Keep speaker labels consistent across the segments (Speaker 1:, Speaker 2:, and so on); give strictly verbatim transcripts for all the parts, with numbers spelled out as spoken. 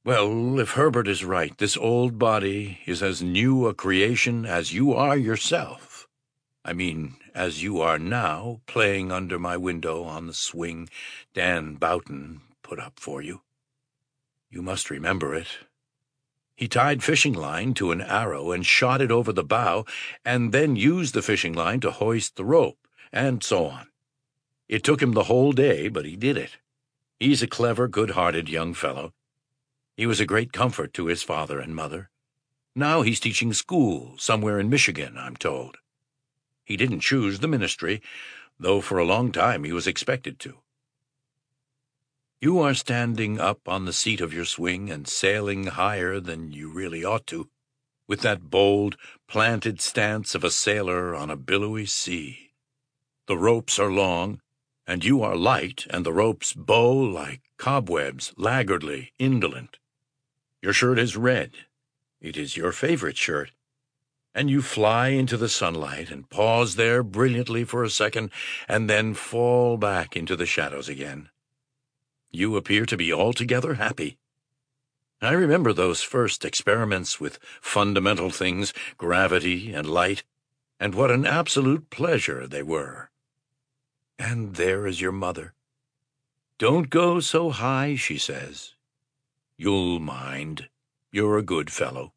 Speaker 1: Well, if Herbert is right, this old body is as new a creation as you are yourself. I mean, as you are now, playing under my window on the swing Dan Boughton put up for you. You must remember it. He tied fishing line to an arrow and shot it over the bow, and then used the fishing line to hoist the rope, and so on. It took him the whole day, but he did it. He's a clever, good-hearted young fellow. He was a great comfort to his father and mother. Now he's teaching school somewhere in Michigan, I'm told. He didn't choose the ministry, though for a long time he was expected to. You are standing up on the seat of your swing and sailing higher than you really ought to, with that bold, planted stance of a sailor on a billowy sea. The ropes are long, and you are light, and the ropes bow like cobwebs, laggardly, indolent. Your shirt is red. It is your favorite shirt. And you fly into the sunlight and pause there brilliantly for a second, and then fall back into the shadows again. You appear to be altogether happy. I remember those first experiments with fundamental things, gravity and light, and what an absolute pleasure they were. And there is your mother. Don't go so high, she says. You'll mind. You're a good fellow.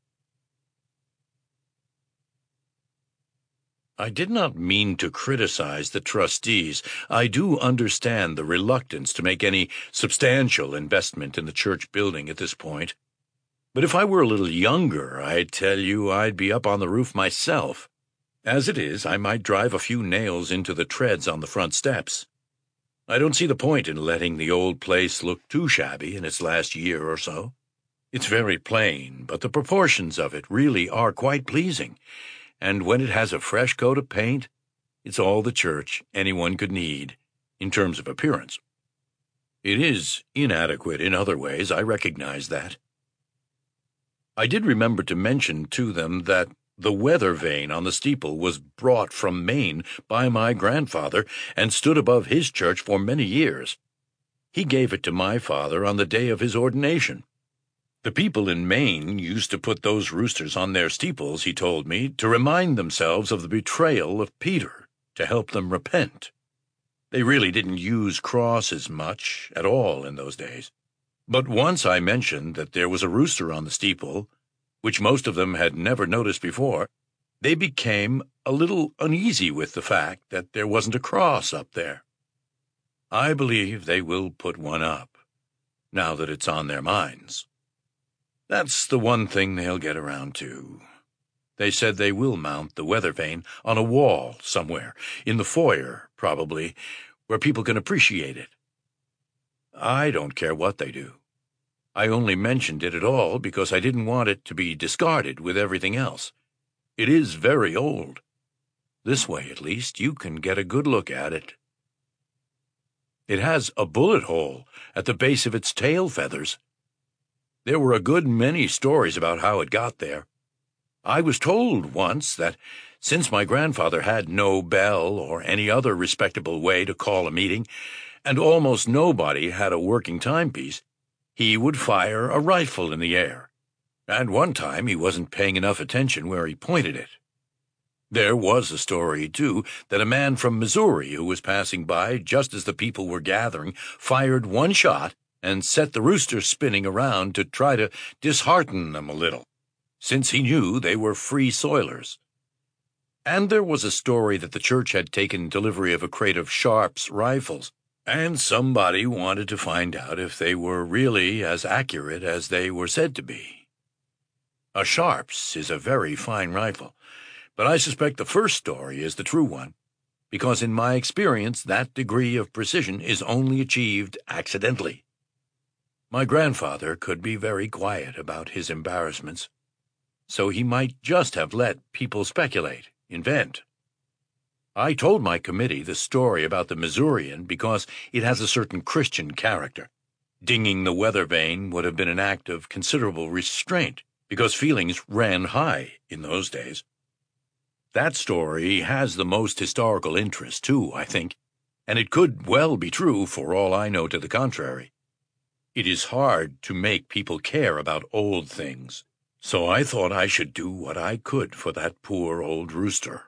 Speaker 1: I did not mean to criticize the trustees. I do understand the reluctance to make any substantial investment in the church building at this point. But if I were a little younger, I tell you I'd be up on the roof myself. As it is, I might drive a few nails into the treads on the front steps. I don't see the point in letting the old place look too shabby in its last year or so. It's very plain, but the proportions of it really are quite pleasing, and when it has a fresh coat of paint, it's all the church anyone could need, in terms of appearance. It is inadequate in other ways, I recognize that. I did remember to mention to them that the weather vane on the steeple was brought from Maine by my grandfather and stood above his church for many years. He gave it to my father on the day of his ordination. The people in Maine used to put those roosters on their steeples, he told me, to remind themselves of the betrayal of Peter, to help them repent. They really didn't use crosses much at all in those days. But once I mentioned that there was a rooster on the steeple, which most of them had never noticed before, they became a little uneasy with the fact that there wasn't a cross up there. I believe they will put one up, now that it's on their minds. That's the one thing they'll get around to. They said they will mount the weather vane on a wall somewhere, in the foyer, probably, where people can appreciate it. I don't care what they do. I only mentioned it at all because I didn't want it to be discarded with everything else. It is very old. This way, at least, you can get a good look at it. It has a bullet hole at the base of its tail feathers. There were a good many stories about how it got there. I was told once that since my grandfather had no bell or any other respectable way to call a meeting, and almost nobody had a working timepiece, he would fire a rifle in the air, and one time he wasn't paying enough attention where he pointed it. There was a story, too, that a man from Missouri who was passing by just as the people were gathering fired one shot and set the rooster spinning around to try to dishearten them a little, since he knew they were free soilers. And there was a story that the church had taken delivery of a crate of Sharps rifles, and somebody wanted to find out if they were really as accurate as they were said to be. A Sharps is a very fine rifle, but I suspect the first story is the true one, because in my experience that degree of precision is only achieved accidentally. My grandfather could be very quiet about his embarrassments, so he might just have let people speculate, invent. I told my committee the story about the Missourian because it has a certain Christian character. Dinging the weather vane would have been an act of considerable restraint, because feelings ran high in those days. That story has the most historical interest, too, I think, and it could well be true for all I know to the contrary. It is hard to make people care about old things, so I thought I should do what I could for that poor old rooster.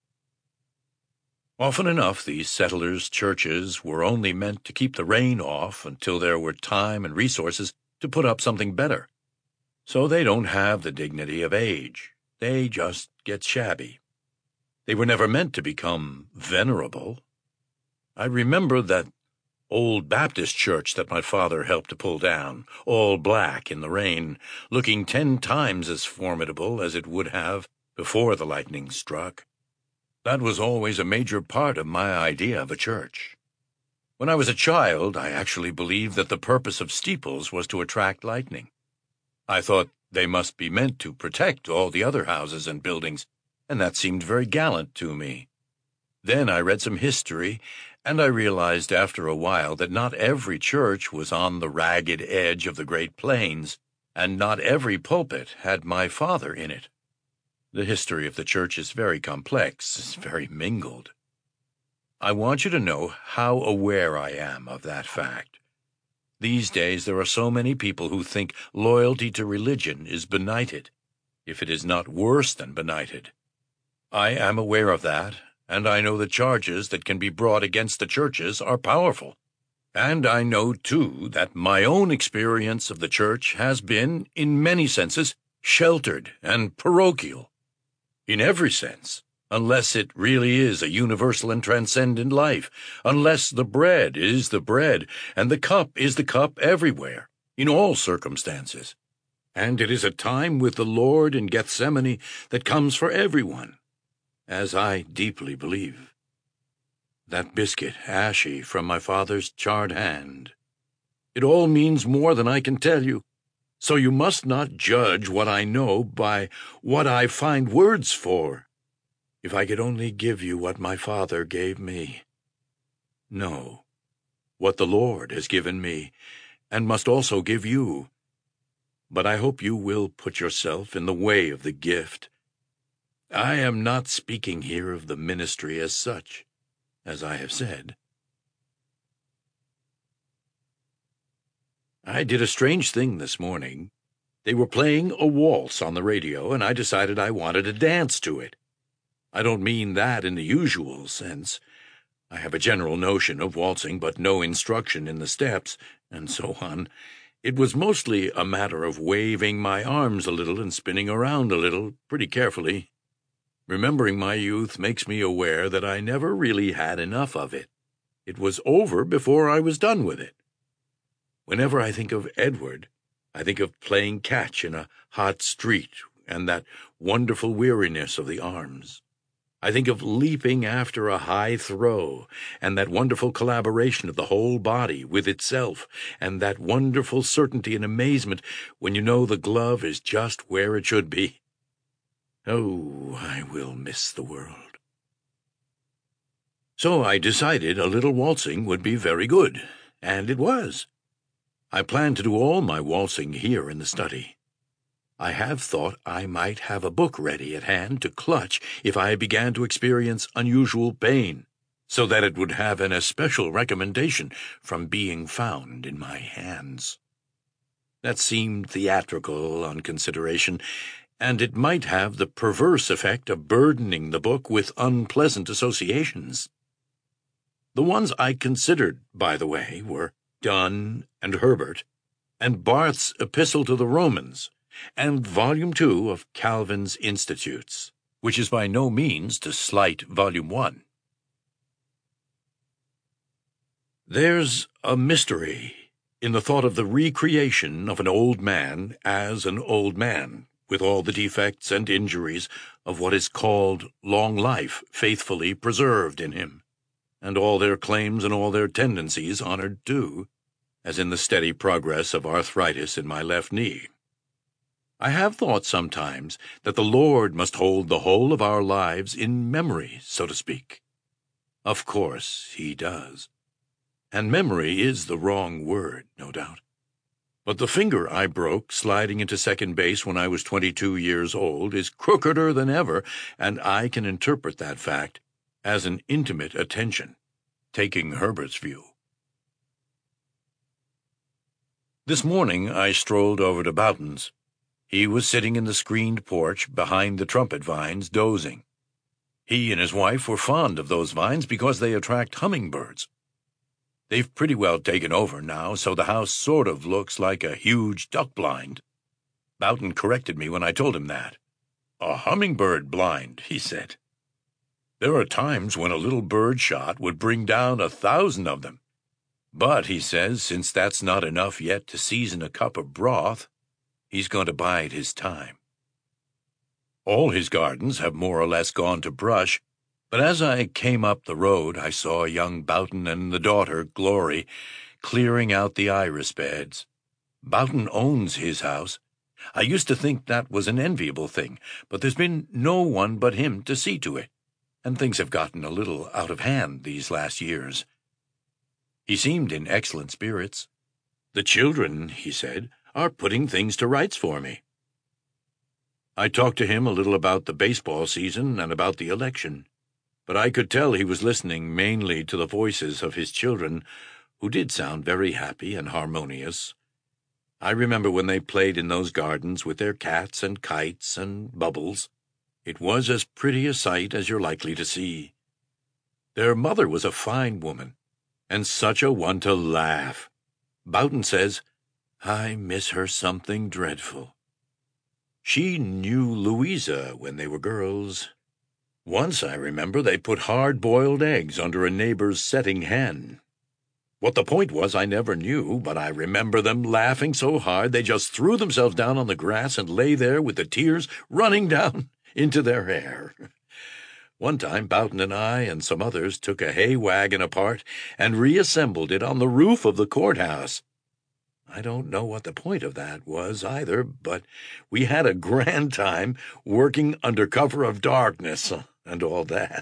Speaker 1: Often enough, these settlers' churches were only meant to keep the rain off until there were time and resources to put up something better. So they don't have the dignity of age. They just get shabby. They were never meant to become venerable. I remember that old Baptist church that my father helped to pull down, all black in the rain, looking ten times as formidable as it would have before the lightning struck. That was always a major part of my idea of a church. When I was a child, I actually believed that the purpose of steeples was to attract lightning. I thought they must be meant to protect all the other houses and buildings, and that seemed very gallant to me. Then I read some history, and I realized after a while that not every church was on the ragged edge of the Great Plains, and not every pulpit had my father in it. The history of the church is very complex, very mingled. I want you to know how aware I am of that fact. These days there are so many people who think loyalty to religion is benighted, if it is not worse than benighted. I am aware of that, and I know the charges that can be brought against the churches are powerful. And I know, too, that my own experience of the church has been, in many senses, sheltered and parochial. In every sense, unless it really is a universal and transcendent life, unless the bread is the bread, and the cup is the cup everywhere, in all circumstances. And it is a time with the Lord in Gethsemane that comes for everyone, as I deeply believe. That biscuit, ashy from my father's charred hand. It all means more than I can tell you, so you must not judge what I know by what I find words for. If I could only give you what my father gave me. No, what the Lord has given me, and must also give you. But I hope you will put yourself in the way of the gift. I am not speaking here of the ministry as such, as I have said. I did a strange thing this morning. They were playing a waltz on the radio, and I decided I wanted to dance to it. I don't mean that in the usual sense. I have a general notion of waltzing, but no instruction in the steps, and so on. It was mostly a matter of waving my arms a little and spinning around a little, pretty carefully. Remembering my youth makes me aware that I never really had enough of it. It was over before I was done with it. Whenever I think of Edward, I think of playing catch in a hot street and that wonderful weariness of the arms. I think of leaping after a high throw and that wonderful collaboration of the whole body with itself and that wonderful certainty and amazement when you know the glove is just where it should be. Oh, I will miss the world. So I decided a little waltzing would be very good, and it was. I plan to do all my waltzing here in the study. I have thought I might have a book ready at hand to clutch if I began to experience unusual pain, so that it would have an especial recommendation from being found in my hands. That seemed theatrical on consideration, and it might have the perverse effect of burdening the book with unpleasant associations. The ones I considered, by the way, were Donne and Herbert, and Barth's Epistle to the Romans, and Volume Two of Calvin's Institutes, which is by no means to slight Volume One. There's a mystery in the thought of the recreation of an old man as an old man, with all the defects and injuries of what is called long life faithfully preserved in him, and all their claims and all their tendencies honored too, as in the steady progress of arthritis in my left knee. I have thought sometimes that the Lord must hold the whole of our lives in memory, so to speak. Of course he does. And memory is the wrong word, no doubt. But the finger I broke sliding into second base when I was twenty-two years old is crookeder than ever, and I can interpret that fact as an intimate attention, taking Herbert's view. This morning I strolled over to Boughton's. He was sitting in the screened porch behind the trumpet vines, dozing. He and his wife were fond of those vines because they attract hummingbirds. They've pretty well taken over now, so the house sort of looks like a huge duck blind. Boughton corrected me when I told him that. "A hummingbird blind," he said. "There are times when a little bird shot would bring down a thousand of them. But," he says, "since that's not enough yet to season a cup of broth, he's going to bide his time." All his gardens have more or less gone to brush, but as I came up the road I saw young Boughton and the daughter, Glory, clearing out the iris beds. Boughton owns his house. I used to think that was an enviable thing, but there's been no one but him to see to it, and things have gotten a little out of hand these last years. He seemed in excellent spirits. "The children," he said, "are putting things to rights for me." I talked to him a little about the baseball season and about the election, but I could tell he was listening mainly to the voices of his children, who did sound very happy and harmonious. I remember when they played in those gardens with their cats and kites and bubbles. It was as pretty a sight as you're likely to see. Their mother was a fine woman, and such a one to laugh. Boughton says, "I miss her something dreadful." She knew Louisa when they were girls. Once, I remember, they put hard-boiled eggs under a neighbor's setting hen. What the point was I never knew, but I remember them laughing so hard they just threw themselves down on the grass and lay there with the tears running down into their hair. One time Boughton and I and some others took a hay wagon apart and reassembled it on the roof of the courthouse. I don't know what the point of that was either, but we had a grand time working under cover of darkness and all that.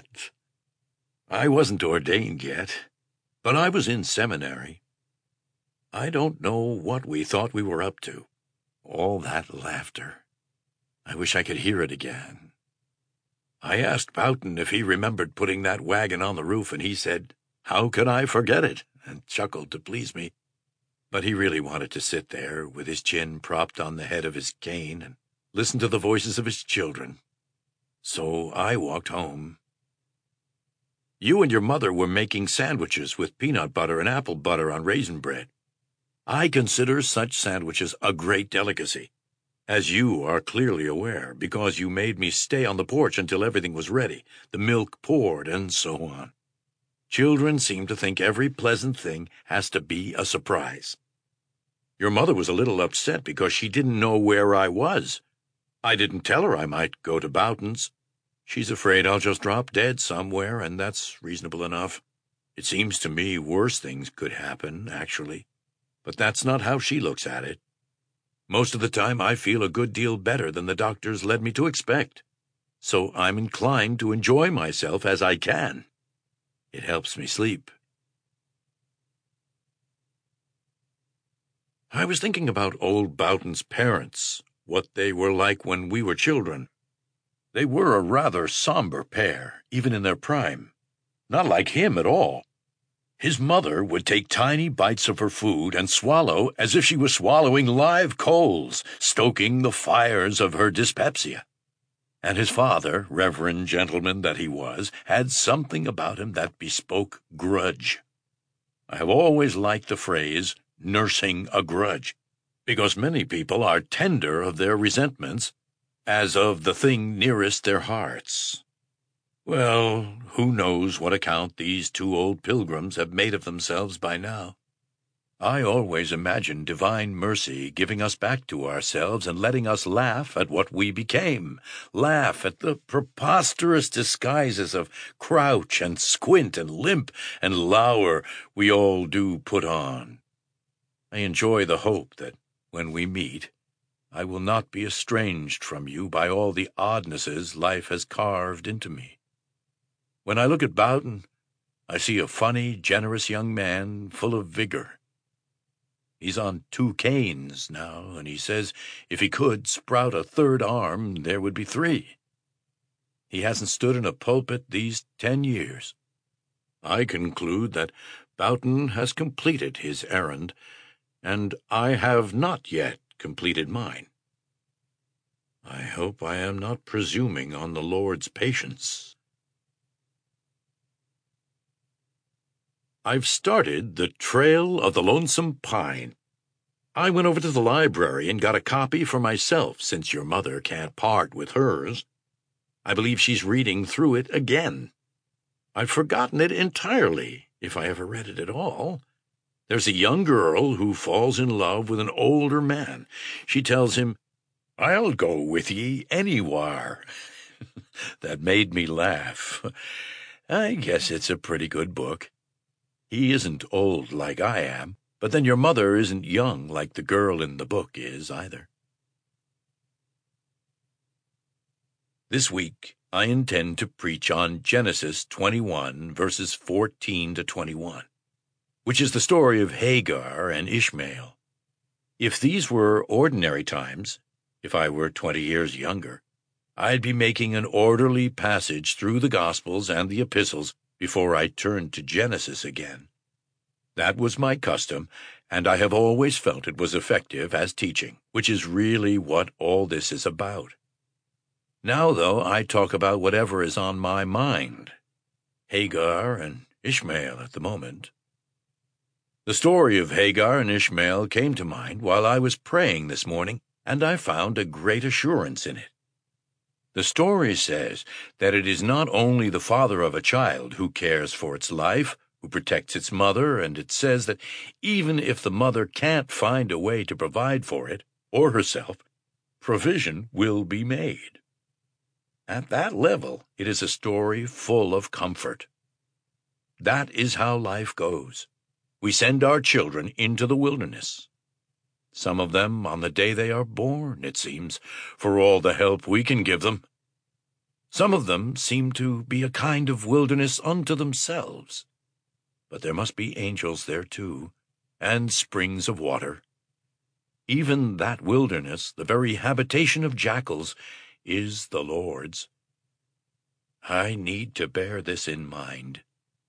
Speaker 1: I wasn't ordained yet, but I was in seminary. I don't know what we thought we were up to. All that laughter. I wish I could hear it again. I asked Boughton if he remembered putting that wagon on the roof, and he said, "How could I forget it?" and chuckled to please me. But he really wanted to sit there with his chin propped on the head of his cane and listen to the voices of his children. So I walked home. You and your mother were making sandwiches with peanut butter and apple butter on raisin bread. I consider such sandwiches a great delicacy, as you are clearly aware, because you made me stay on the porch until everything was ready, the milk poured, and so on. Children seem to think every pleasant thing has to be a surprise. Your mother was a little upset because she didn't know where I was. I didn't tell her I might go to Boughton's. She's afraid I'll just drop dead somewhere, and that's reasonable enough. It seems to me worse things could happen, actually, but that's not how she looks at it. Most of the time I feel a good deal better than the doctors led me to expect, so I'm inclined to enjoy myself as I can. It helps me sleep. I was thinking about old Boughton's parents, what they were like when we were children. They were a rather somber pair, even in their prime. Not like him at all. His mother would take tiny bites of her food and swallow as if she was swallowing live coals, stoking the fires of her dyspepsia. And his father, reverend gentleman that he was, had something about him that bespoke grudge. I have always liked the phrase, nursing a grudge, because many people are tender of their resentments, as of the thing nearest their hearts. Well, who knows what account these two old pilgrims have made of themselves by now? I always imagined divine mercy giving us back to ourselves and letting us laugh at what we became, laugh at the preposterous disguises of crouch and squint and limp and lower we all do put on. I enjoy the hope that when we meet, I will not be estranged from you by all the oddnesses life has carved into me. When I look at Boughton, I see a funny, generous young man full of vigor. He's on two canes now, and he says if he could sprout a third arm, there would be three. He hasn't stood in a pulpit these ten years. I conclude that Boughton has completed his errand, and I have not yet completed mine. I hope I am not presuming on the Lord's patience. I've started The Trail of the Lonesome Pine. I went over to the library and got a copy for myself, since your mother can't part with hers. I believe she's reading through it again. I've forgotten it entirely, if I ever read it at all. There's a young girl who falls in love with an older man. She tells him, "I'll go with ye anywhere." That made me laugh. I guess it's a pretty good book. He isn't old like I am, but then your mother isn't young like the girl in the book is either. This week, I intend to preach on Genesis twenty-one, verses fourteen to twenty-one, which is the story of Hagar and Ishmael. If these were ordinary times, if I were twenty years younger, I'd be making an orderly passage through the Gospels and the Epistles before I turned to Genesis again. That was my custom, and I have always felt it was effective as teaching, which is really what all this is about. Now, though, I talk about whatever is on my mind. Hagar and Ishmael at the moment. The story of Hagar and Ishmael came to mind while I was praying this morning, and I found a great assurance in it. The story says that it is not only the father of a child who cares for its life, who protects its mother, and it says that even if the mother can't find a way to provide for it, or herself, provision will be made. At that level, it is a story full of comfort. That is how life goes. We send our children into the wilderness. Some of them on the day they are born, it seems, for all the help we can give them. Some of them seem to be a kind of wilderness unto themselves. But there must be angels there too, and springs of water. Even that wilderness, the very habitation of jackals, is the Lord's. I need to bear this in mind.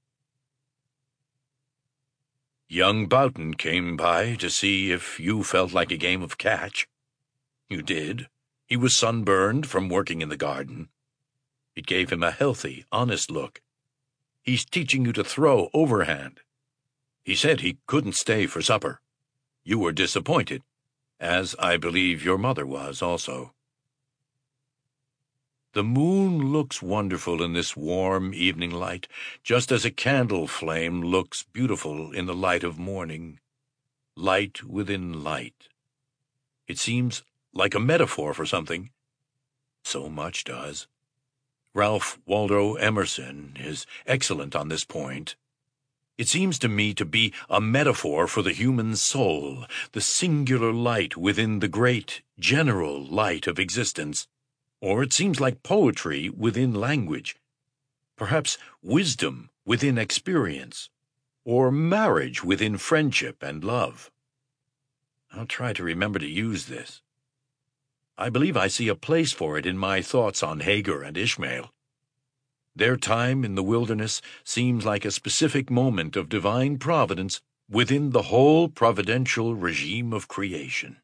Speaker 1: Young Boughton came by to see if you felt like a game of catch. You did. He was sunburned from working in the garden. It gave him a healthy, honest look. He's teaching you to throw overhand. He said he couldn't stay for supper. You were disappointed, as I believe your mother was also. The moon looks wonderful in this warm evening light, just as a candle flame looks beautiful in the light of morning. Light within light. It seems like a metaphor for something. So much does. Ralph Waldo Emerson is excellent on this point. It seems to me to be a metaphor for the human soul, the singular light within the great, general light of existence. Or it seems like poetry within language, perhaps wisdom within experience, or marriage within friendship and love. I'll try to remember to use this. I believe I see a place for it in my thoughts on Hagar and Ishmael. Their time in the wilderness seems like a specific moment of divine providence within the whole providential regime of creation.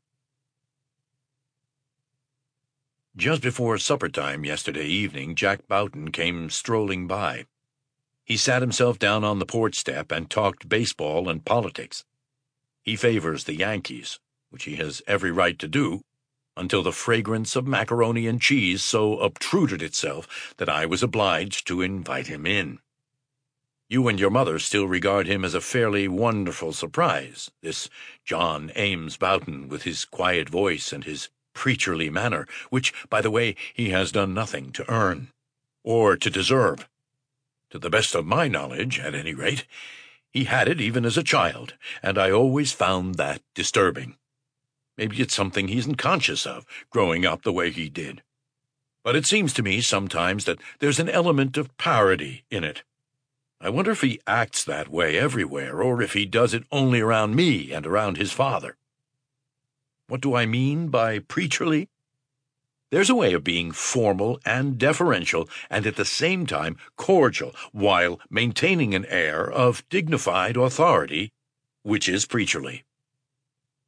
Speaker 1: Just before supper time yesterday evening, Jack Boughton came strolling by. He sat himself down on the porch step and talked baseball and politics. He favors the Yankees, which he has every right to do, until the fragrance of macaroni and cheese so obtruded itself that I was obliged to invite him in. You and your mother still regard him as a fairly wonderful surprise, this John Ames Boughton with his quiet voice and his preacherly manner, which, by the way, he has done nothing to earn, or to deserve. To the best of my knowledge, at any rate, he had it even as a child, and I always found that disturbing. Maybe it's something he isn't conscious of, growing up the way he did. But it seems to me sometimes that there's an element of parody in it. I wonder if he acts that way everywhere, or if he does it only around me and around his father. What do I mean by preacherly? There's a way of being formal and deferential and at the same time cordial while maintaining an air of dignified authority, which is preacherly.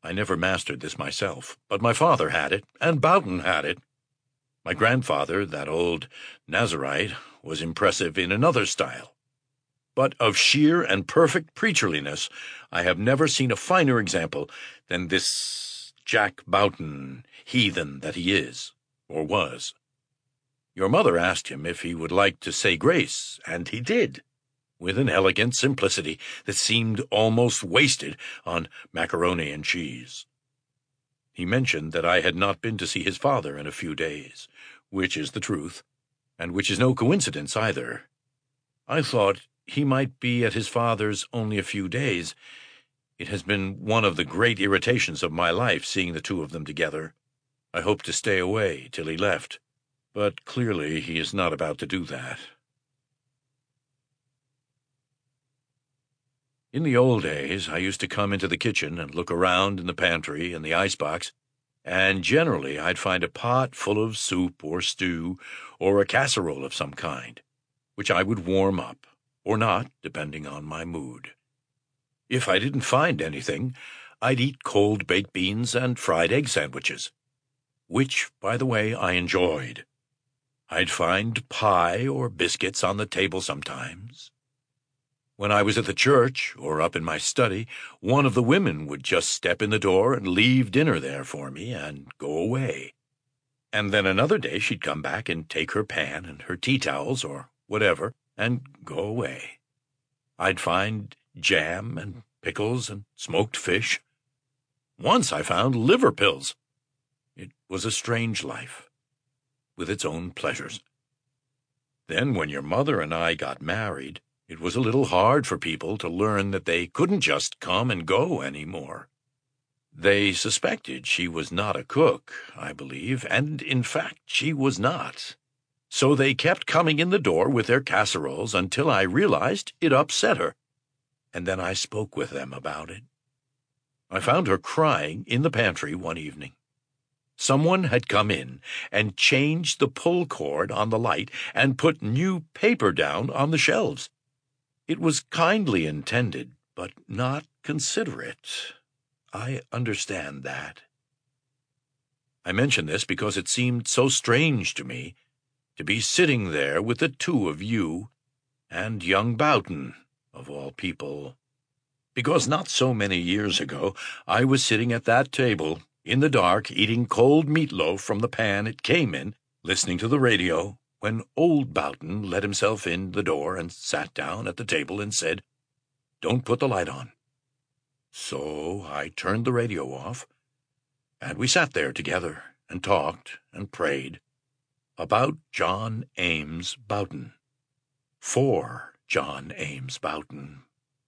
Speaker 1: I never mastered this myself, but my father had it, and Boughton had it. My grandfather, that old Nazarite, was impressive in another style. But of sheer and perfect preacherliness, I have never seen a finer example than this Jack Boughton, heathen that he is, or was. Your mother asked him if he would like to say grace, and he did, with an elegant simplicity that seemed almost wasted on macaroni and cheese. He mentioned that I had not been to see his father in a few days, which is the truth, and which is no coincidence either. I thought he might be at his father's only a few days. It has been one of the great irritations of my life, seeing the two of them together. I hoped to stay away till he left, but clearly he is not about to do that. In the old days, I used to come into the kitchen and look around in the pantry and the icebox, and generally I'd find a pot full of soup or stew or a casserole of some kind, which I would warm up, or not, depending on my mood. If I didn't find anything, I'd eat cold baked beans and fried egg sandwiches, which, by the way, I enjoyed. I'd find pie or biscuits on the table sometimes. When I was at the church or up in my study, one of the women would just step in the door and leave dinner there for me and go away. And then another day she'd come back and take her pan and her tea towels or whatever and go away. I'd find jam and pickles and smoked fish. Once I found liver pills. It was a strange life, with its own pleasures. Then when your mother and I got married, it was a little hard for people to learn that they couldn't just come and go any more. They suspected she was not a cook, I believe, and in fact she was not. So they kept coming in the door with their casseroles until I realized it upset her, and then I spoke with them about it. I found her crying in the pantry one evening. Someone had come in and changed the pull cord on the light and put new paper down on the shelves. It was kindly intended, but not considerate. I understand that. I mention this because it seemed so strange to me to be sitting there with the two of you and young Boughton, of all people, because not so many years ago I was sitting at that table, in the dark, eating cold meatloaf from the pan it came in, listening to the radio, when old Boughton let himself in the door and sat down at the table and said, "Don't put the light on." So I turned the radio off, and we sat there together and talked and prayed about John Ames Boughton, for John Ames Boughton.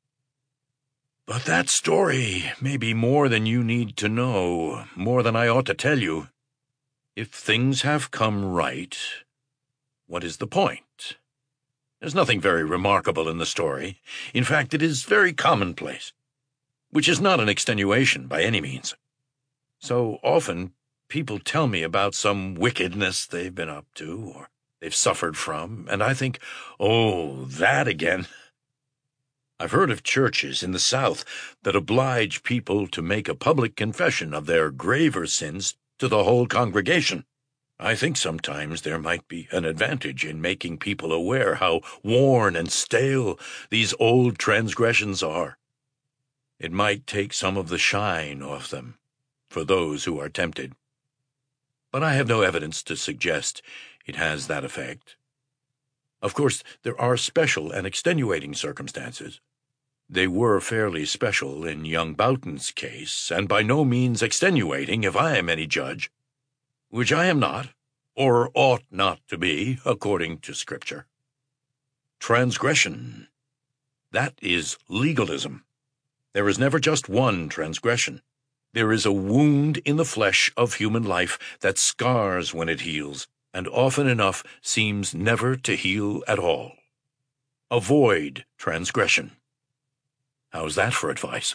Speaker 1: But that story may be more than you need to know, more than I ought to tell you. If things have come right, what is the point? There's nothing very remarkable in the story. In fact, it is very commonplace, which is not an extenuation by any means. So often people tell me about some wickedness they've been up to or they've suffered from, and I think, oh, that again. I've heard of churches in the South that oblige people to make a public confession of their graver sins to the whole congregation. I think sometimes there might be an advantage in making people aware how worn and stale these old transgressions are. It might take some of the shine off them for those who are tempted. But I have no evidence to suggest it has that effect. Of course, there are special and extenuating circumstances. They were fairly special in young Boughton's case, and by no means extenuating if I am any judge, which I am not, or ought not to be, according to Scripture. Transgression. That is legalism. There is never just one transgression. There is a wound in the flesh of human life that scars when it heals, and often enough seems never to heal at all. Avoid transgression. How's that for advice?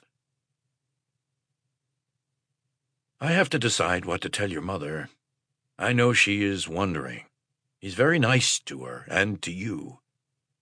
Speaker 1: I have to decide what to tell your mother. I know she is wondering. He's very nice to her, and to you.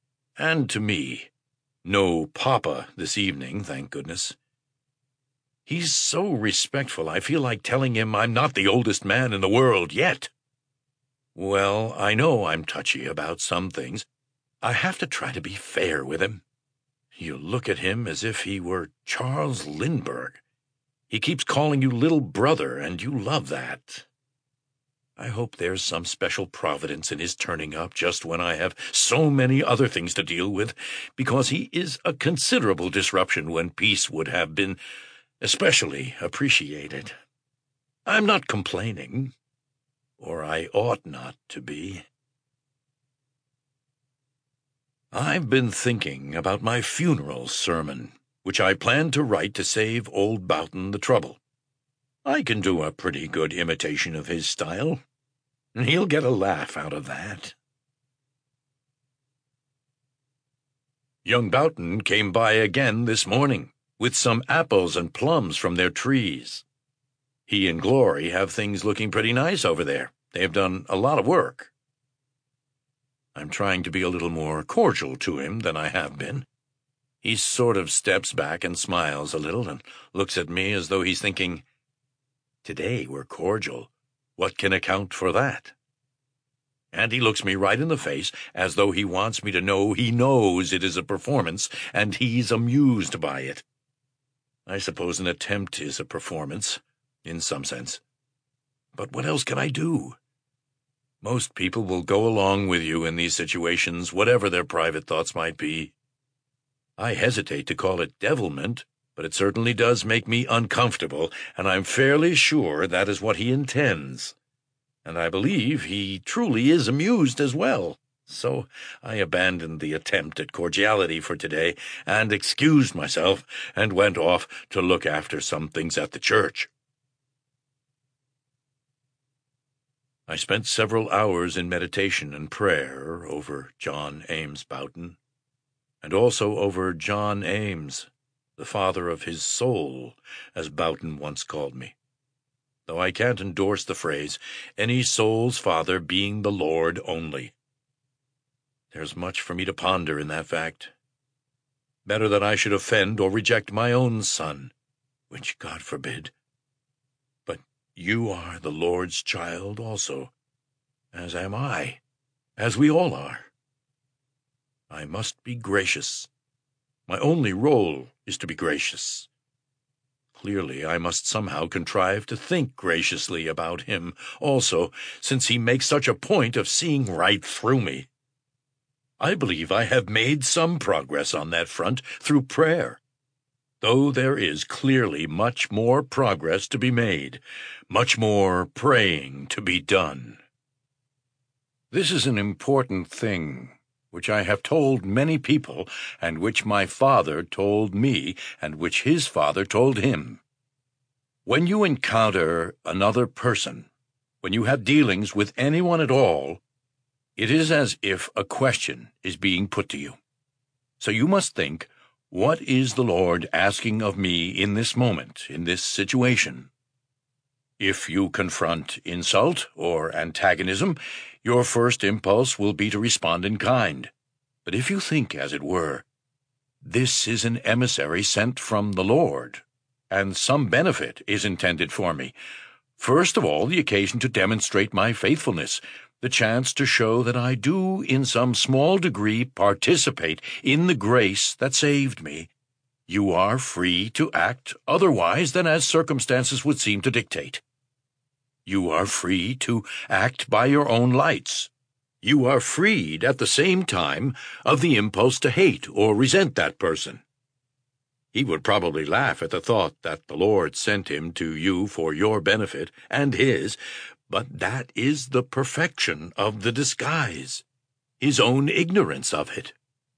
Speaker 1: And to me. No papa this evening, thank goodness. He's so respectful, I feel like telling him I'm not the oldest man in the world yet. Well, I know I'm touchy about some things. I have to try to be fair with him. You look at him as if he were Charles Lindbergh. He keeps calling you little brother, and you love that. I hope there's some special providence in his turning up just when I have so many other things to deal with, because he is a considerable disruption when peace would have been especially appreciated. I'm not complaining, or I ought not to be. I've been thinking about my funeral sermon, which I plan to write to save old Boughton the trouble. I can do a pretty good imitation of his style, and he'll get a laugh out of that. Young Boughton came by again this morning, with some apples and plums from their trees. He and Glory have things looking pretty nice over there. They have done a lot of work. I'm trying to be a little more cordial to him than I have been. He sort of steps back and smiles a little and looks at me as though he's thinking, "Today we're cordial. What can account for that?" And he looks me right in the face as though he wants me to know he knows it is a performance and he's amused by it. I suppose an attempt is a performance, in some sense. But what else can I do? Most people will go along with you in these situations, whatever their private thoughts might be. I hesitate to call it devilment, but it certainly does make me uncomfortable, and I'm fairly sure that is what he intends. And I believe he truly is amused as well. So I abandoned the attempt at cordiality for today and excused myself and went off to look after some things at the church. I spent several hours in meditation and prayer over John Ames Boughton, and also over John Ames, the father of his soul, as Boughton once called me, though I can't endorse the phrase, any soul's father being the Lord only. There's much for me to ponder in that fact. Better that I should offend or reject my own son, which God forbid. But you are the Lord's child also, as am I, as we all are. I must be gracious. My only role is to be gracious. Clearly, I must somehow contrive to think graciously about him also, since he makes such a point of seeing right through me. I believe I have made some progress on that front through prayer, though there is clearly much more progress to be made, much more praying to be done. This is an important thing, which I have told many people, and which my father told me, and which his father told him. When you encounter another person, when you have dealings with anyone at all, it is as if a question is being put to you. So you must think, what is the Lord asking of me in this moment, in this situation? If you confront insult or antagonism, your first impulse will be to respond in kind. But if you think, as it were, this is an emissary sent from the Lord, and some benefit is intended for me, first of all the occasion to demonstrate my faithfulness, the chance to show that I do in some small degree participate in the grace that saved me, you are free to act otherwise than as circumstances would seem to dictate. You are free to act by your own lights. You are freed at the same time of the impulse to hate or resent that person. He would probably laugh at the thought that the Lord sent him to you for your benefit and his, but that is the perfection of the disguise, his own ignorance of it.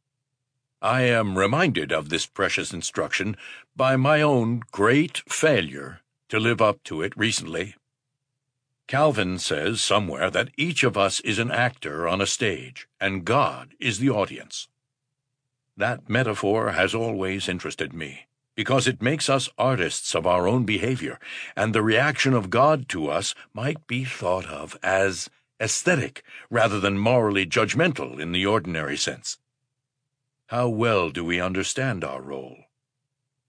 Speaker 1: I am reminded of this precious instruction by my own great failure to live up to it recently. Calvin says somewhere that each of us is an actor on a stage, and God is the audience. That metaphor has always interested me, because it makes us artists of our own behavior, and the reaction of God to us might be thought of as aesthetic rather than morally judgmental in the ordinary sense. How well do we understand our role?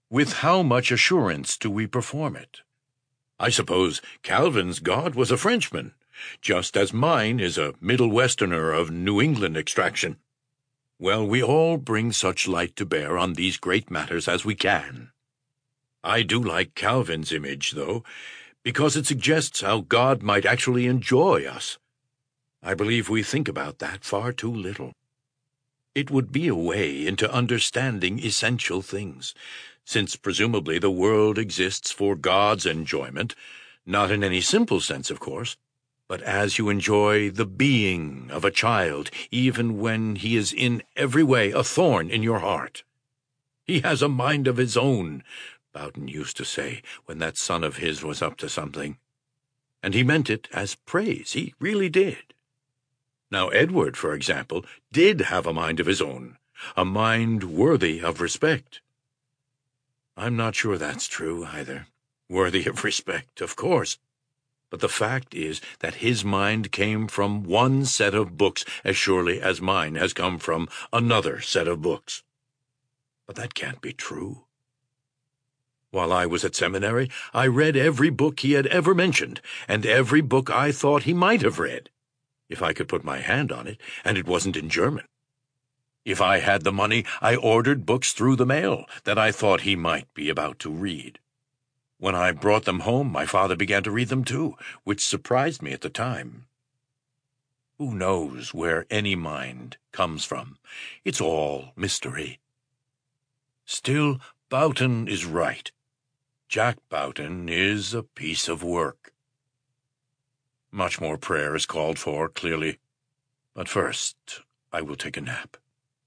Speaker 1: With how much assurance do we perform it? I suppose Calvin's God was a Frenchman, just as mine is a Middle Westerner of New England extraction. Well, we all bring such light to bear on these great matters as we can. I do like Calvin's image, though, because it suggests how God might actually enjoy us. I believe we think about that far too little. It would be a way into understanding essential things, since presumably the world exists for God's enjoyment, not in any simple sense, of course, but as you enjoy the being of a child, even when he is in every way a thorn in your heart. He has a mind of his own, Boughton used to say when that son of his was up to something. And he meant it as praise, he really did. Now Edward, for example, did have a mind of his own, a mind worthy of respect. I'm not sure that's true, either. Worthy of respect, of course. But the fact is that his mind came from one set of books as surely as mine has come from another set of books. But that can't be true. While I was at seminary, I read every book he had ever mentioned, and every book I thought he might have read, if I could put my hand on it, and it wasn't in German. If I had the money, I ordered books through the mail that I thought he might be about to read. When I brought them home, my father began to read them too, which surprised me at the time. Who knows where any mind comes from? It's all mystery. Still, Boughton is right. Jack Boughton is a piece of work. Much more prayer is called for, clearly, but first I will take a nap.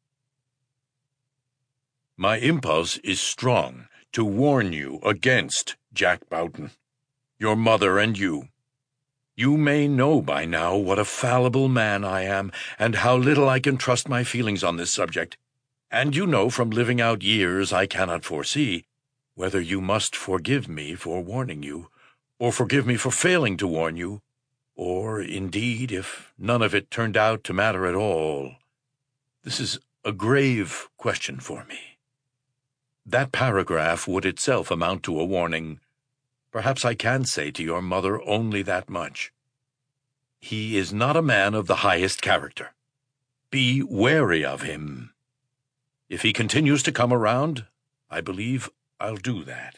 Speaker 1: My impulse is strong to warn you against Jack Boughton, your mother and you. You may know by now what a fallible man I am, and how little I can trust my feelings on this subject, and you know from living out years I cannot foresee whether you must forgive me for warning you, or forgive me for failing to warn you, or, indeed, if none of it turned out to matter at all. This is a grave question for me. That paragraph would itself amount to a warning. Perhaps I can say to your mother only that much. He is not a man of the highest character. Be wary of him. If he continues to come around, I believe I'll do that.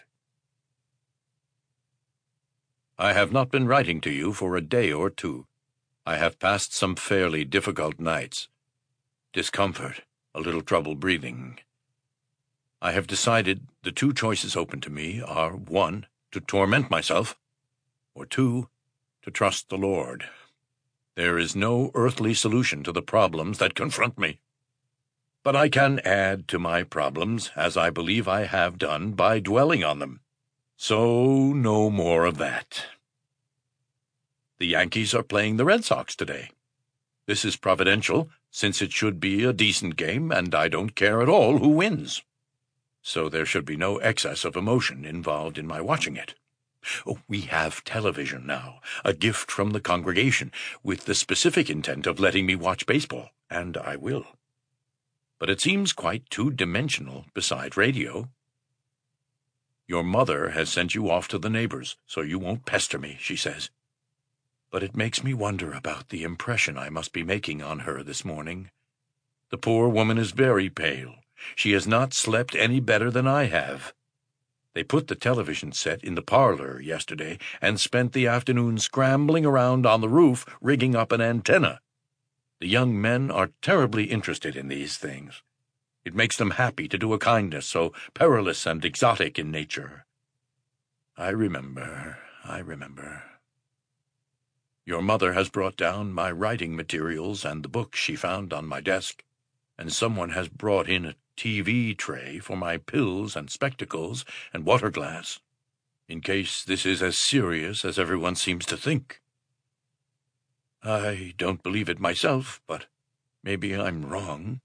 Speaker 1: I have not been writing to you for a day or two. I have passed some fairly difficult nights. Discomfort, a little trouble breathing. I have decided the two choices open to me are, one, to torment myself, or two, to trust the Lord. There is no earthly solution to the problems that confront me. But I can add to my problems, as I believe I have done, by dwelling on them. So no more of that. The Yankees are playing the Red Sox today. This is providential, since it should be a decent game, and I don't care at all who wins. So there should be no excess of emotion involved in my watching it. Oh, we have television now, a gift from the congregation, with the specific intent of letting me watch baseball, and I will. But it seems quite two-dimensional beside radio. Your mother has sent you off to the neighbors, so you won't pester me, she says. But it makes me wonder about the impression I must be making on her this morning. The poor woman is very pale. She has not slept any better than I have. They put the television set in the parlor yesterday and spent the afternoon scrambling around on the roof rigging up an antenna. The young men are terribly interested in these things. It makes them happy to do a kindness so perilous and exotic in nature. I remember, I remember. Your mother has brought down my writing materials and the books she found on my desk, and someone has brought in a T V tray for my pills and spectacles and water glass, in case this is as serious as everyone seems to think. I don't believe it myself, but maybe I'm wrong.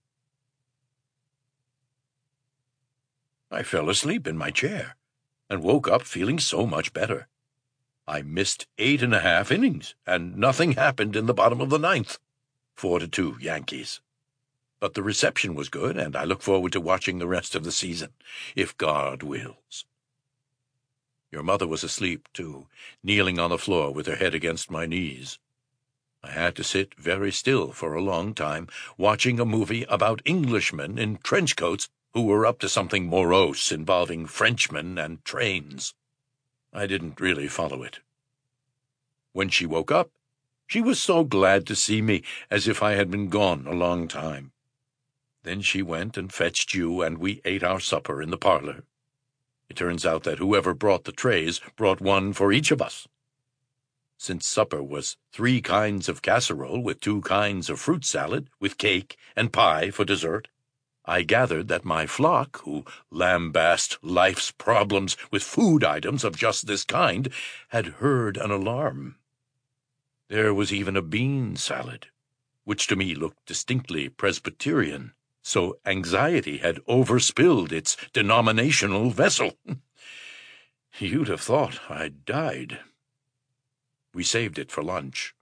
Speaker 1: I fell asleep in my chair and woke up feeling so much better. I missed eight and a half innings, and nothing happened in the bottom of the ninth. Four to two, Yankees. But the reception was good, and I look forward to watching the rest of the season, if God wills. Your mother was asleep, too, kneeling on the floor with her head against my knees. I had to sit very still for a long time, watching a movie about Englishmen in trench coats who were up to something morose involving Frenchmen and trains. I didn't really follow it. When she woke up, she was so glad to see me, as if I had been gone a long time. Then she went and fetched you, and we ate our supper in the parlor. It turns out that whoever brought the trays brought one for each of us. Since supper was three kinds of casserole with two kinds of fruit salad, with cake and pie for dessert, I gathered that my flock, who lambast life's problems with food items of just this kind, had heard an alarm. There was even a bean salad, which to me looked distinctly Presbyterian, so anxiety had overspilled its denominational vessel. You'd have thought I'd died. We saved it for lunch.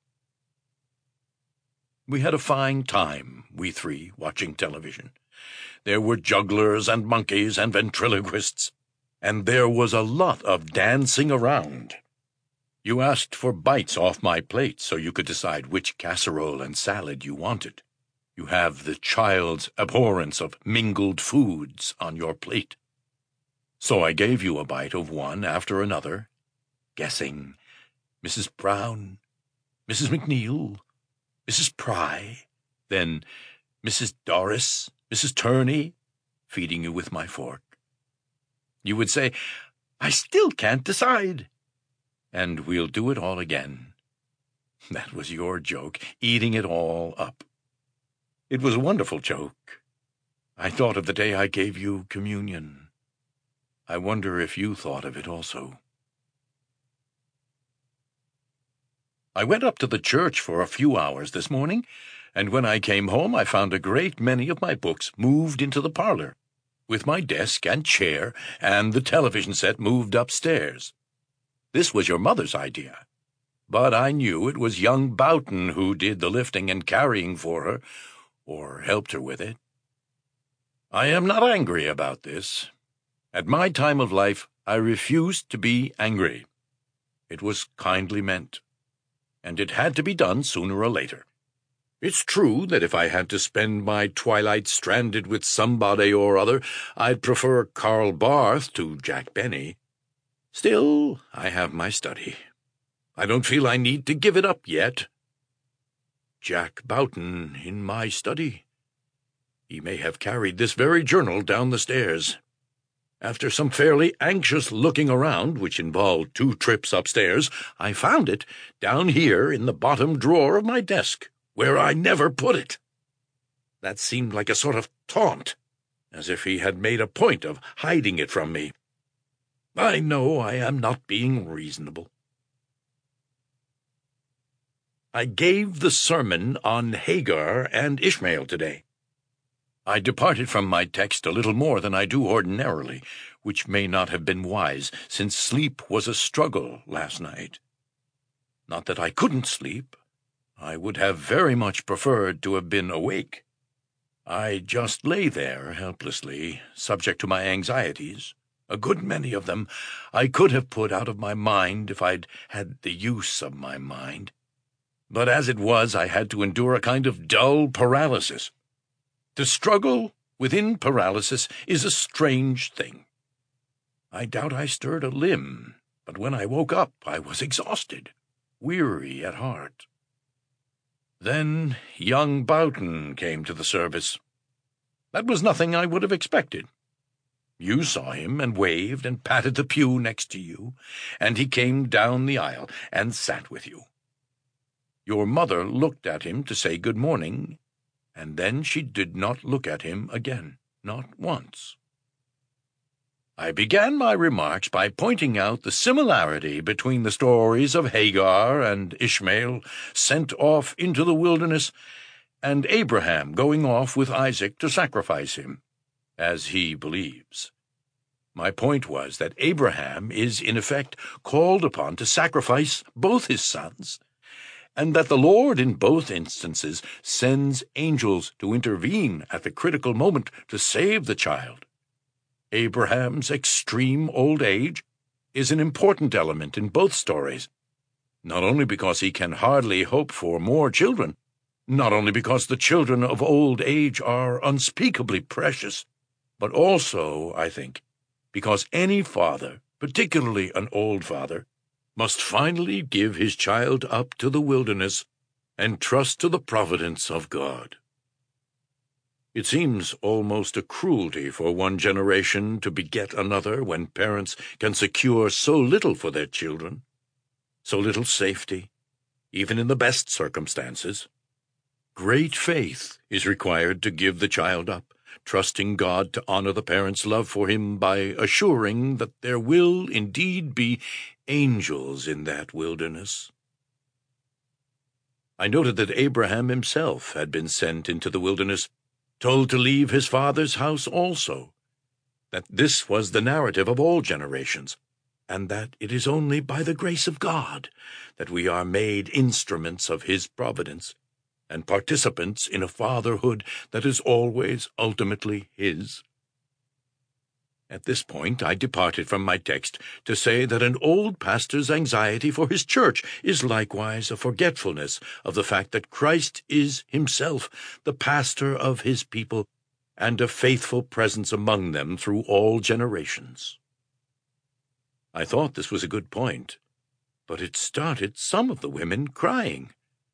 Speaker 1: We had a fine time, we three, watching television. There were jugglers and monkeys and ventriloquists, and there was a lot of dancing around. You asked for bites off my plate so you could decide which casserole and salad you wanted. You have the child's abhorrence of mingled foods on your plate. So I gave you a bite of one after another, guessing Missus Brown, Missus McNeil, Missus Pry, then Missus Doris, Missus Turney, feeding you with my fork. You would say, "I still can't decide." And we'll do it all again. That was your joke, eating it all up. It was a wonderful joke. I thought of the day I gave you communion. I wonder if you thought of it also. I went up to the church for a few hours this morning, and when I came home I found a great many of my books moved into the parlor, with my desk and chair and the television set moved upstairs. This was your mother's idea, but I knew it was young Boughton who did the lifting and carrying for her, or helped her with it. I am not angry about this. At my time of life, I refused to be angry. It was kindly meant, and it had to be done sooner or later. It's true that if I had to spend my twilight stranded with somebody or other, I'd prefer Karl Barth to Jack Benny. Still, I have my study. I don't feel I need to give it up yet. Jack Boughton in my study. He may have carried this very journal down the stairs. After some fairly anxious looking around, which involved two trips upstairs, I found it down here in the bottom drawer of my desk, where I never put it. That seemed like a sort of taunt, as if he had made a point of hiding it from me. I know I am not being reasonable. I gave the sermon on Hagar and Ishmael today. I departed from my text a little more than I do ordinarily, which may not have been wise, since sleep was a struggle last night. Not that I couldn't sleep. I would have very much preferred to have been awake. I just lay there helplessly, subject to my anxieties. A good many of them I could have put out of my mind if I'd had the use of my mind. But as it was, I had to endure a kind of dull paralysis. To struggle within paralysis is a strange thing. I doubt I stirred a limb, but when I woke up I was exhausted, weary at heart. Then young Boughton came to the service. That was nothing I would have expected. You saw him and waved and patted the pew next to you, and he came down the aisle and sat with you. Your mother looked at him to say good morning, and then she did not look at him again, not once. I began my remarks by pointing out the similarity between the stories of Hagar and Ishmael sent off into the wilderness and Abraham going off with Isaac to sacrifice him, as he believes. My point was that Abraham is in effect called upon to sacrifice both his sons, and that the Lord in both instances sends angels to intervene at the critical moment to save the child. Abraham's extreme old age is an important element in both stories, not only because he can hardly hope for more children, not only because the children of old age are unspeakably precious, but also, I think, because any father, particularly an old father, must finally give his child up to the wilderness and trust to the providence of God. It seems almost a cruelty for one generation to beget another when parents can secure so little for their children, so little safety, even in the best circumstances. Great faith is required to give the child up, trusting God to honor the parent's love for him by assuring that there will indeed be angels in that wilderness. I noted that Abraham himself had been sent into the wilderness, told to leave his father's house also, that this was the narrative of all generations, and that it is only by the grace of God that we are made instruments of his providence, and participants in a fatherhood that is always ultimately his. At this point I departed from my text to say that an old pastor's anxiety for his church is likewise a forgetfulness of the fact that Christ is himself the pastor of his people and a faithful presence among them through all generations. I thought this was a good point, but it started some of the women crying.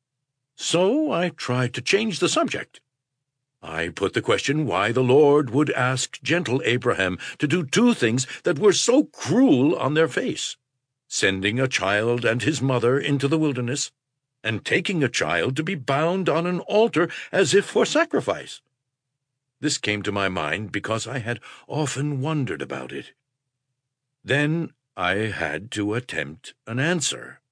Speaker 1: So I tried to change the subject. I put the question why the Lord would ask gentle Abraham to do two things that were so cruel on their face, sending a child and his mother into the wilderness, and taking a child to be bound on an altar as if for sacrifice. This came to my mind because I had often wondered about it. Then I had to attempt an answer.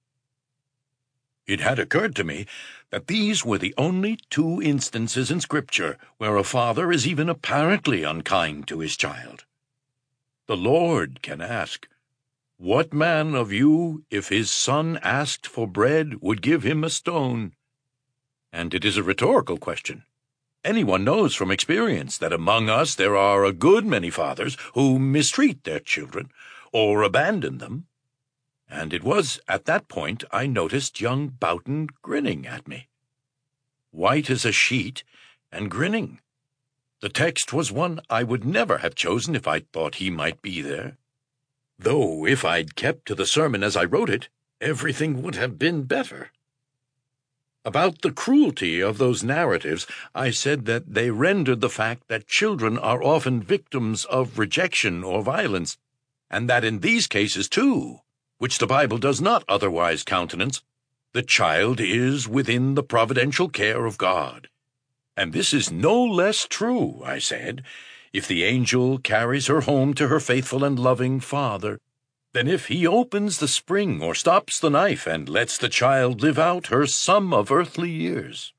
Speaker 1: It had occurred to me that these were the only two instances in Scripture where a father is even apparently unkind to his child. The Lord can ask, "What man of you, if his son asked for bread, would give him a stone?" And it is a rhetorical question. Anyone knows from experience that among us there are a good many fathers who mistreat their children or abandon them. And it was at that point I noticed young Boughton grinning at me. White as a sheet, and grinning. The text was one I would never have chosen if I'd thought he might be there. Though if I'd kept to the sermon as I wrote it, everything would have been better. About the cruelty of those narratives, I said that they rendered the fact that children are often victims of rejection or violence, and that in these cases, too, which the Bible does not otherwise countenance, the child is within the providential care of God. And this is no less true, I said, if the angel carries her home to her faithful and loving father, than if he opens the spring or stops the knife and lets the child live out her sum of earthly years.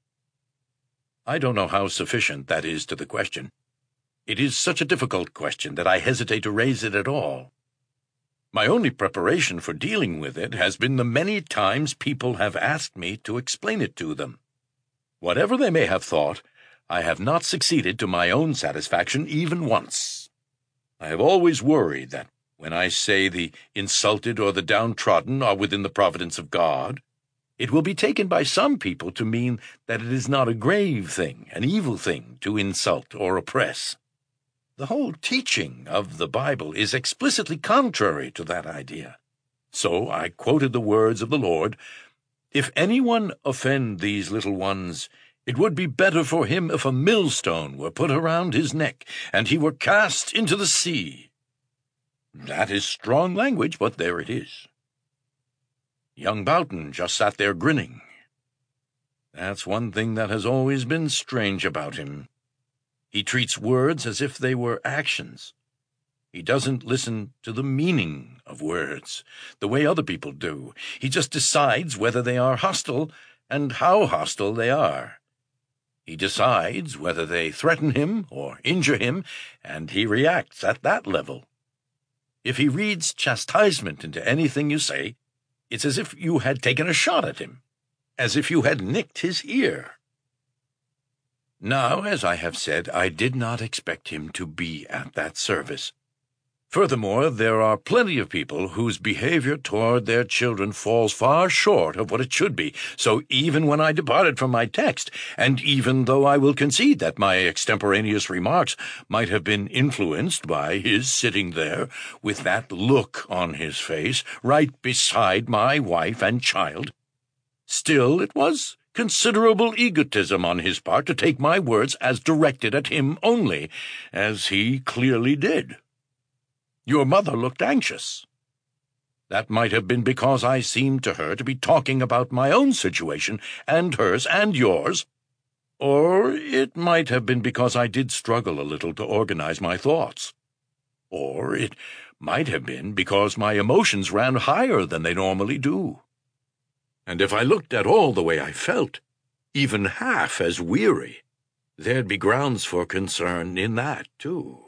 Speaker 1: I don't know how sufficient that is to the question. It is such a difficult question that I hesitate to raise it at all. My only preparation for dealing with it has been the many times people have asked me to explain it to them. Whatever they may have thought, I have not succeeded to my own satisfaction even once. I have always worried that when I say the insulted or the downtrodden are within the providence of God, it will be taken by some people to mean that it is not a grave thing, an evil thing, to insult or oppress. The whole teaching of the Bible is explicitly contrary to that idea. So I quoted the words of the Lord, "If anyone offend these little ones, it would be better for him if a millstone were put around his neck, and he were cast into the sea." That is strong language, but there it is. Young Boughton just sat there grinning. That's one thing that has always been strange about him. He treats words as if they were actions. He doesn't listen to the meaning of words, the way other people do. He just decides whether they are hostile and how hostile they are. He decides whether they threaten him or injure him, and he reacts at that level. If he reads chastisement into anything you say, it's as if you had taken a shot at him. as if you had nicked his ear. Now, as I have said, I did not expect him to be at that service. Furthermore, there are plenty of people whose behavior toward their children falls far short of what it should be. So even when I departed from my text, and even though I will concede that my extemporaneous remarks might have been influenced by his sitting there with that look on his face right beside my wife and child, still it was considerable egotism on his part to take my words as directed at him only, as he clearly did. Your mother looked anxious. That might have been because I seemed to her to be talking about my own situation, and hers, and yours. Or it might have been because I did struggle a little to organize my thoughts. Or it might have been because my emotions ran higher than they normally do. And if I looked at all the way I felt, even half as weary, there'd be grounds for concern in that, too.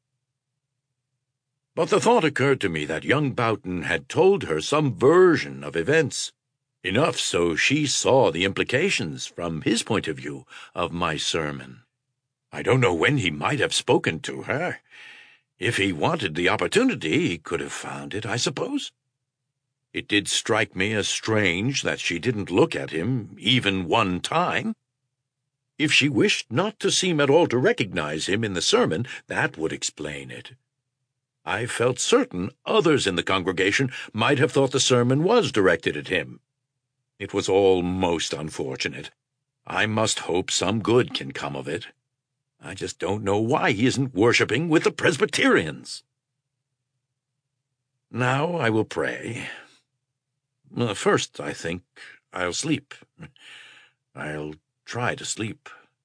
Speaker 1: But the thought occurred to me that young Boughton had told her some version of events, enough so she saw the implications, from his point of view, of my sermon. I don't know when he might have spoken to her. If he wanted the opportunity, he could have found it, I suppose. It did strike me as strange that she didn't look at him even one time. If she wished not to seem at all to recognize him in the sermon, that would explain it. I felt certain others in the congregation might have thought the sermon was directed at him. It was all most unfortunate. I must hope some good can come of it. I just don't know why he isn't worshipping with the Presbyterians. Now I will pray. First, I think I'll sleep. I'll try to sleep.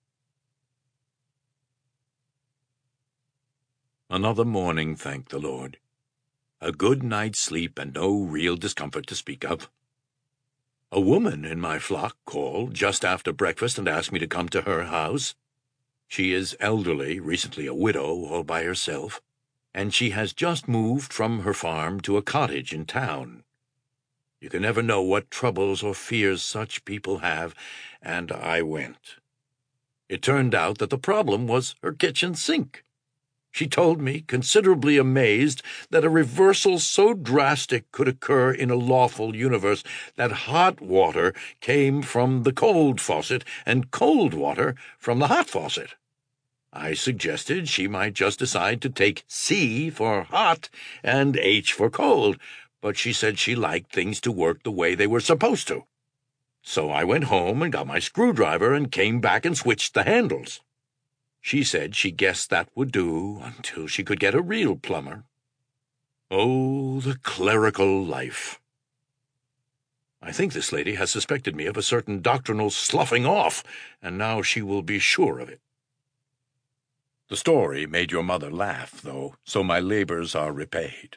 Speaker 1: Another morning, thank the Lord. A good night's sleep and no real discomfort to speak of. A woman in my flock called just after breakfast and asked me to come to her house. She is elderly, recently a widow, all by herself, and she has just moved from her farm to a cottage in town. You can never know what troubles or fears such people have, and I went. It turned out that the problem was her kitchen sink. She told me, considerably amazed, that a reversal so drastic could occur in a lawful universe that hot water came from the cold faucet and cold water from the hot faucet. I suggested she might just decide to take C for hot and H for cold, but she said she liked things to work the way they were supposed to. So I went home and got my screwdriver and came back and switched the handles. She said she guessed that would do until she could get a real plumber. Oh, the clerical life. I think this lady has suspected me of a certain doctrinal sloughing off, and now she will be sure of it. The story made your mother laugh, though, so my labors are repaid.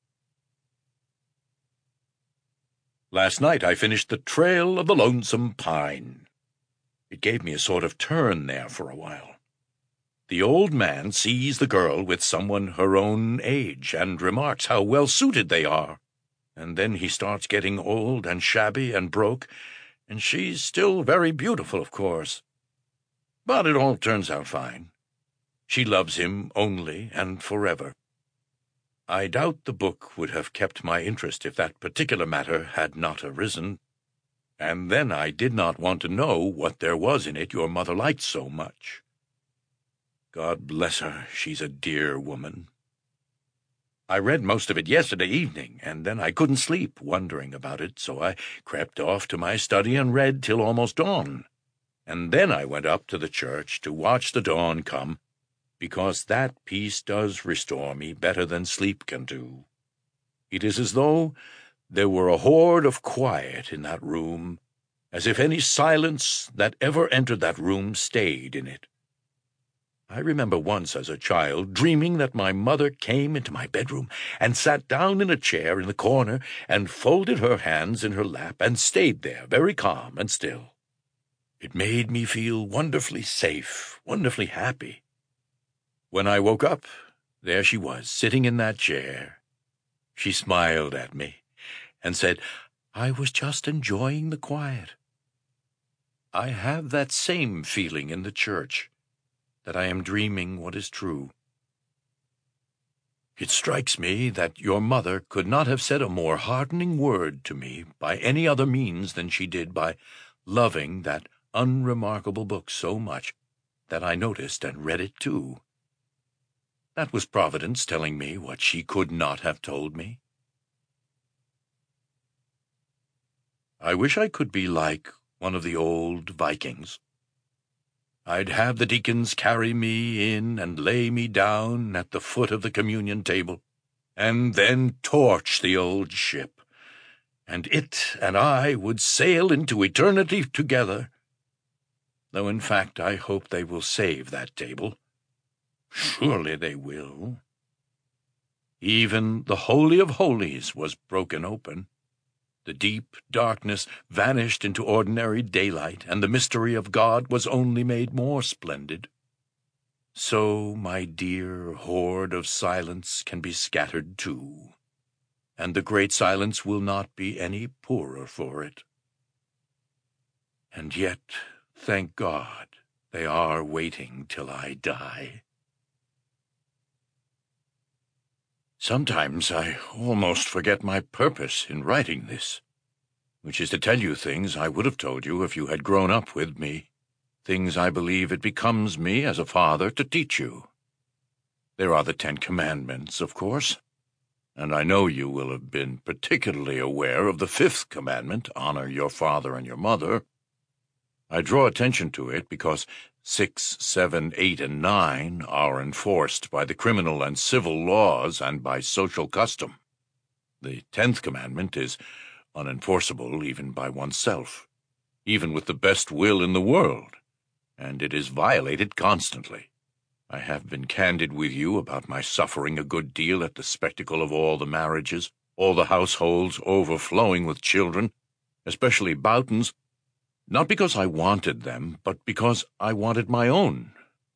Speaker 1: Last night I finished The Trail of the Lonesome Pine. It gave me a sort of turn there for a while. The old man sees the girl with someone her own age and remarks how well-suited they are, and then he starts getting old and shabby and broke, and she's still very beautiful, of course. But it all turns out fine. She loves him only and forever. I doubt the book would have kept my interest if that particular matter had not arisen, and then I did not want to know what there was in it your mother liked so much. God bless her, she's a dear woman. I read most of it yesterday evening, and then I couldn't sleep, wondering about it, so I crept off to my study and read till almost dawn. And then I went up to the church to watch the dawn come, because that peace does restore me better than sleep can do. It is as though there were a horde of quiet in that room, as if any silence that ever entered that room stayed in it. I remember once as a child dreaming that my mother came into my bedroom and sat down in a chair in the corner and folded her hands in her lap and stayed there, very calm and still. It made me feel wonderfully safe, wonderfully happy. When I woke up, there she was, sitting in that chair. She smiled at me and said I was just enjoying the quiet. I have that same feeling in the church, that I am dreaming what is true. It strikes me that your mother could not have said a more heartening word to me by any other means than she did by loving that unremarkable book so much that I noticed and read it too. That was Providence telling me what she could not have told me. I wish I could be like one of the old Vikings. I'd have the deacons carry me in and lay me down at the foot of the communion table, and then torch the old ship, and it and I would sail into eternity together, though in fact I hope they will save that table. Surely they will. Even the Holy of Holies was broken open. The deep darkness vanished into ordinary daylight, and the mystery of God was only made more splendid. So my dear hoard of silence can be scattered too, and the great silence will not be any poorer for it. And yet, thank God, they are waiting till I die. Sometimes I almost forget my purpose in writing this, which is to tell you things I would have told you if you had grown up with me, things I believe it becomes me as a father to teach you. There are the Ten Commandments, of course, and I know you will have been particularly aware of the fifth commandment, honor your father and your mother. I draw attention to it because six, seven, eight, and nine are enforced by the criminal and civil laws and by social custom. The tenth commandment is unenforceable even by oneself, even with the best will in the world, and it is violated constantly. I have been candid with you about my suffering a good deal at the spectacle of all the marriages, all the households overflowing with children, especially Boughton's, not because I wanted them, but because I wanted my own.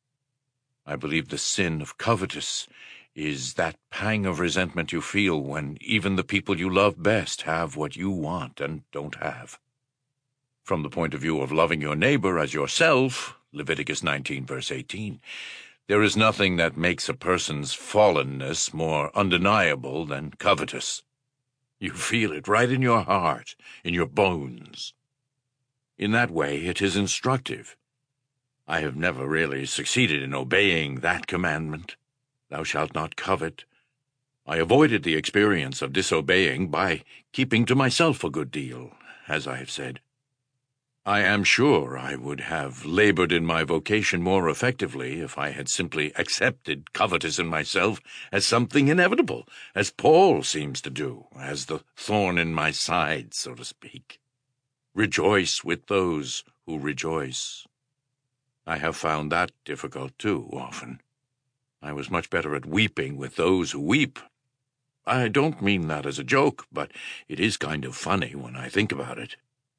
Speaker 1: I believe the sin of covetous is that pang of resentment you feel when even the people you love best have what you want and don't have. From the point of view of loving your neighbor as yourself, Leviticus nineteen, verse eighteen, there is nothing that makes a person's fallenness more undeniable than covetous. You feel it right in your heart, in your bones. In that way, it is instructive. I have never really succeeded in obeying that commandment, thou shalt not covet. I avoided the experience of disobeying by keeping to myself a good deal, as I have said. I am sure I would have labored in my vocation more effectively if I had simply accepted covetous in myself as something inevitable, as Paul seems to do, as the thorn in my side, so to speak. Rejoice with those who rejoice. I have found that difficult, too, often. I was much better at weeping with those who weep. I don't mean that as a joke, but it is kind of funny when I think about it.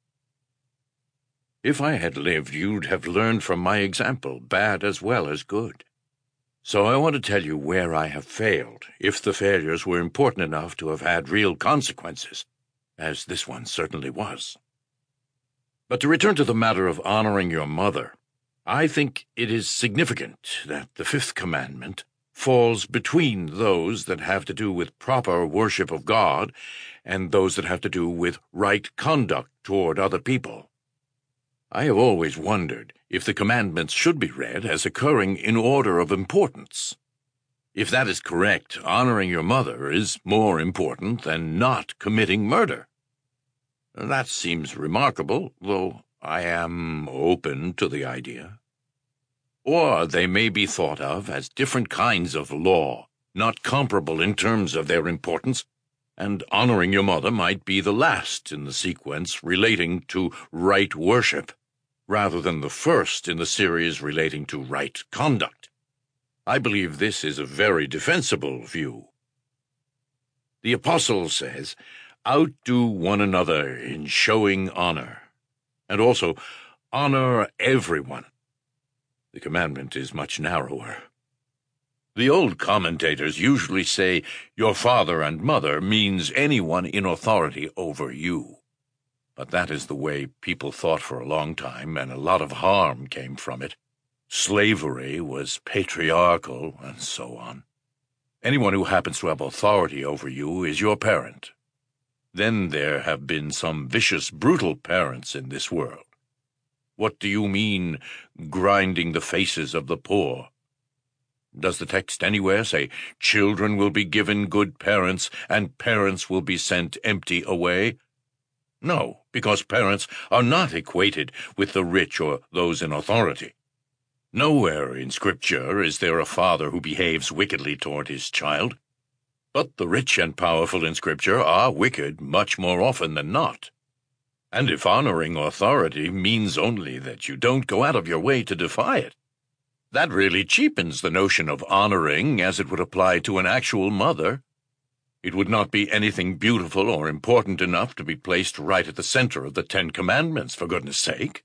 Speaker 1: If I had lived, you'd have learned from my example, bad as well as good. So I want to tell you where I have failed, if the failures were important enough to have had real consequences, as this one certainly was. But to return to the matter of honoring your mother, I think it is significant that the fifth commandment falls between those that have to do with proper worship of God and those that have to do with right conduct toward other people. I have always wondered if the commandments should be read as occurring in order of importance. If that is correct, honoring your mother is more important than not committing murder. That seems remarkable, though I am open to the idea. Or they may be thought of as different kinds of law, not comparable in terms of their importance, and honoring your mother might be the last in the sequence relating to right worship, rather than the first in the series relating to right conduct. I believe this is a very defensible view. The Apostle says, outdo one another in showing honor, and also honor everyone. The commandment is much narrower. The old commentators usually say your father and mother means anyone in authority over you. but that is the way people thought for a long time, and a lot of harm came from it. Slavery was patriarchal, and so on. Anyone who happens to have authority over you is your parent. Then there have been some vicious, brutal parents in this world. What do you mean, grinding the faces of the poor? Does the text anywhere say, children will be given good parents, and parents will be sent empty away? No, because parents are not equated with the rich or those in authority. Nowhere in Scripture is there a father who behaves wickedly toward his child. But the rich and powerful in Scripture are wicked much more often than not. And if honoring authority means only that you don't go out of your way to defy it, that really cheapens the notion of honoring as it would apply to an actual mother. It would not be anything beautiful or important enough to be placed right at the center of the Ten Commandments, for goodness sake.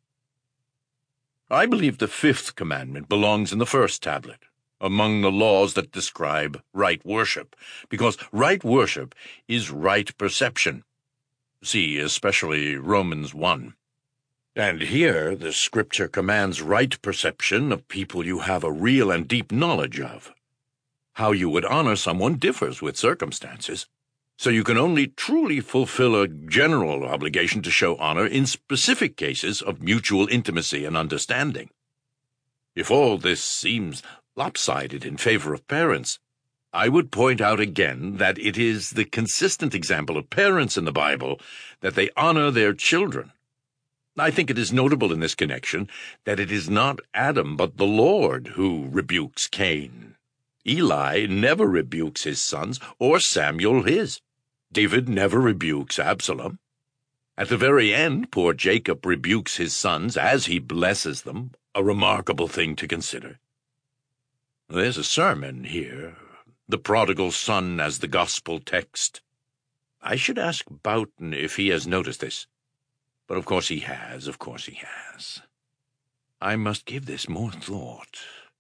Speaker 1: I believe the fifth commandment belongs in the first tablet, among the laws that describe right worship, because right worship is right perception. See especially Romans one. And here the Scripture commands right perception of people you have a real and deep knowledge of. How you would honor someone differs with circumstances, so you can only truly fulfill a general obligation to show honor in specific cases of mutual intimacy and understanding. If all this seems lopsided in favor of parents, I would point out again that it is the consistent example of parents in the Bible that they honor their children. I think it is notable in this connection that it is not Adam but the Lord who rebukes Cain. Eli never rebukes his sons, or Samuel his. David never rebukes Absalom. At the very end, poor Jacob rebukes his sons as he blesses them, a remarkable thing to consider. There's a sermon here, the prodigal son as the gospel text. I should ask Boughton if he has noticed this. But of course he has, of course he has. I must give this more thought.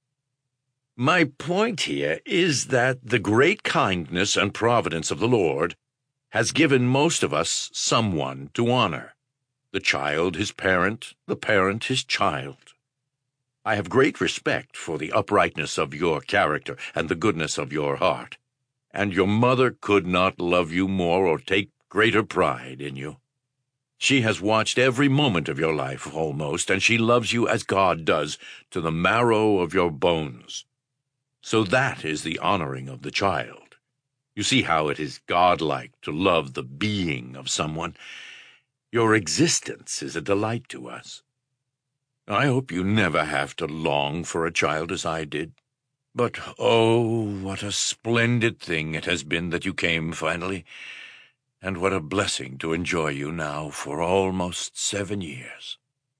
Speaker 1: My point here is that the great kindness and providence of the Lord has given most of us someone to honor. The child his parent, the parent his child. I have great respect for the uprightness of your character and the goodness of your heart, and your mother could not love you more or take greater pride in you. She has watched every moment of your life almost, and she loves you as God does, to the marrow of your bones. So that is the honoring of the child. You see how it is godlike to love the being of someone. Your existence is a delight to us. I hope you never have to long for a child as I did. But, oh, what a splendid thing it has been that you came finally, and what a blessing to enjoy you now for almost seven years.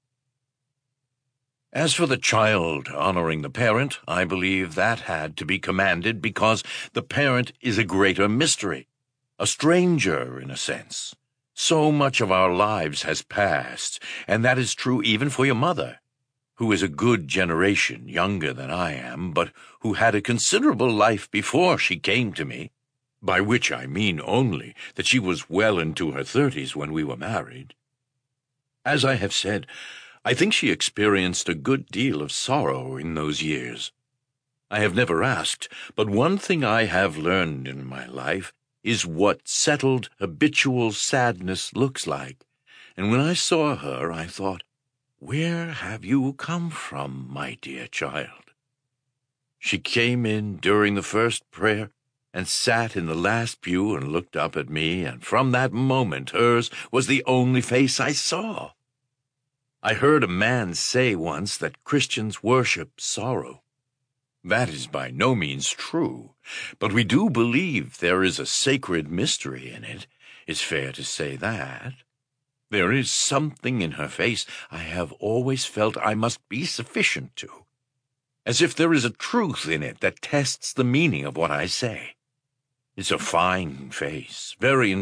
Speaker 1: As for the child honoring the parent, I believe that had to be commanded because the parent is a greater mystery, a stranger in a sense. So much of our lives has passed, and that is true even for your mother, who is a good generation younger than I am, but who had a considerable life before she came to me, by which I mean only that she was well into her thirties when we were married. As I have said, I think she experienced a good deal of sorrow in those years. I have never asked, but one thing I have learned in my life is what settled, habitual sadness looks like, and when I saw her, I thought, where have you come from, my dear child? She came in during the first prayer and sat in the last pew and looked up at me, and from that moment hers was the only face I saw. I heard a man say once that Christians worship sorrow. That is by no means true, but we do believe there is a sacred mystery in it. It's fair to say that. There is something in her face I have always felt I must be sufficient to, as if there is a truth in it that tests the meaning of what I say. It's a fine face, very